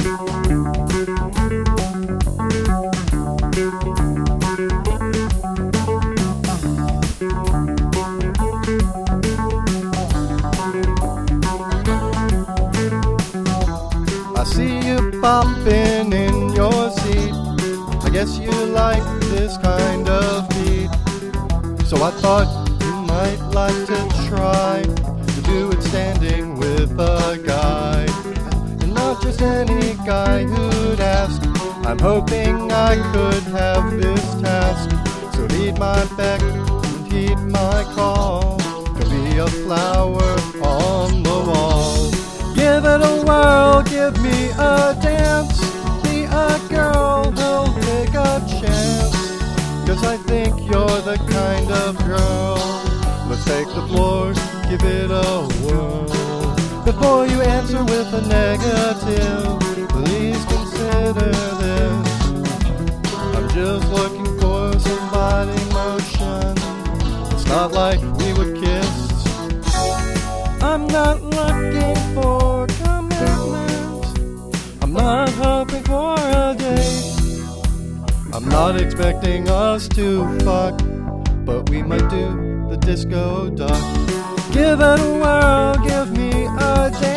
I see you bopping in your seat. I guess you like this kind of beat. So I thought you might like to try to do it standing with a guy. And not just any guy who'd ask. I'm hoping I could have this task. So heed my beck and heed my call to be a flower on the wall. Give it a whirl, give me a dance. Be a girl who'll take a chance. 'Cause I think you're the kind of girl. Let's take the floor, give it a whirl. Before you answer with a negative, please consider this. I'm just looking for some body motion. It's not like we would kiss. I'm not looking for commitment. I'm not hoping for a date. I'm not expecting us to fuck, but we might do the disco duck. Give it a whirl, give me a dance.